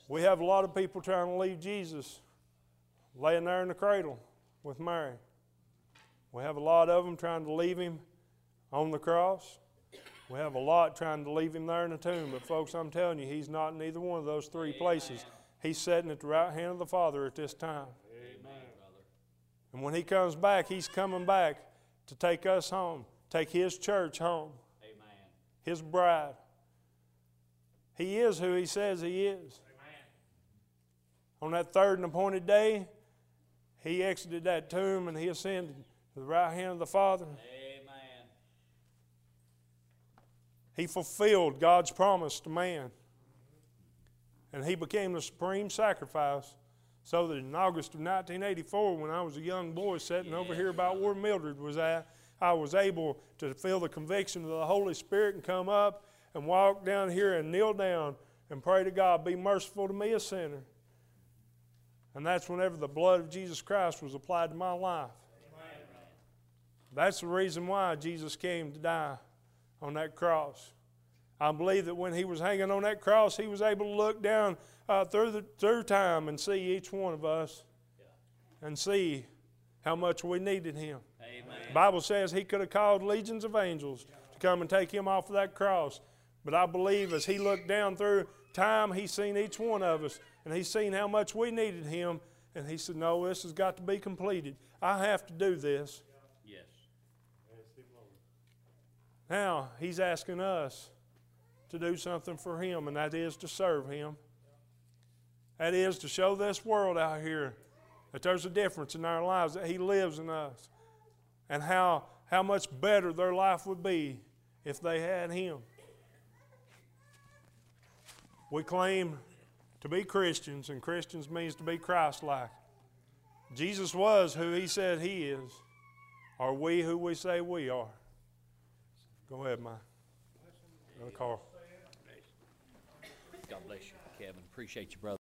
We have a lot of people trying to leave Jesus laying there in the cradle with Mary. We have a lot of them trying to leave him on the cross. We have a lot trying to leave him there in the tomb. But folks, I'm telling you, he's not in either one of those three places. He's sitting at the right hand of the Father at this time. Amen. And when he comes back, he's coming back to take us home, take his church home, Amen. his bride. He is who he says he is. Amen. On that third and appointed day, he exited that tomb and he ascended to the right hand of the Father. Amen. He fulfilled God's promise to man. And he became the supreme sacrifice, so that in August of 1984, when I was a young boy sitting over here about where Mildred was at, I was able to feel the conviction of the Holy Spirit and come up and walk down here and kneel down and pray to God, be merciful to me, a sinner. And that's whenever the blood of Jesus Christ was applied to my life. Amen. That's the reason why Jesus came to die on that cross. I believe that when he was hanging on that cross, he was able to look down through time and see each one of us and see how much we needed him. Amen. The Bible says he could have called legions of angels to come and take him off of that cross. But I believe as he looked down through time, he's seen each one of us, and he's seen how much we needed him, and he said, no, this has got to be completed. I have to do this. Yes. Now, he's asking us to do something for him, and that is to serve him. That is to show this world out here that there's a difference in our lives, that he lives in us, and how much better their life would be if they had him. We claim to be Christians, and Christians means to be Christ-like. Jesus was who he said he is. Are we who we say we are? Go ahead, Mike. Carl. God bless you, Kevin. Appreciate you, brother.